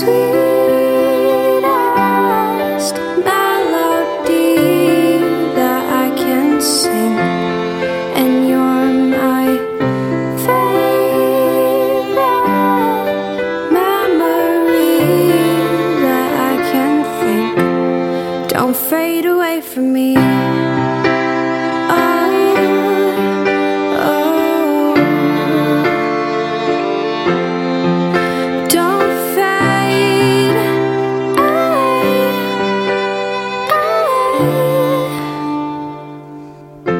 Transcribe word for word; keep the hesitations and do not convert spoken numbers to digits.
sweetest melody that I can sing, and you're my favorite memory that I can think. Don't fade away from me.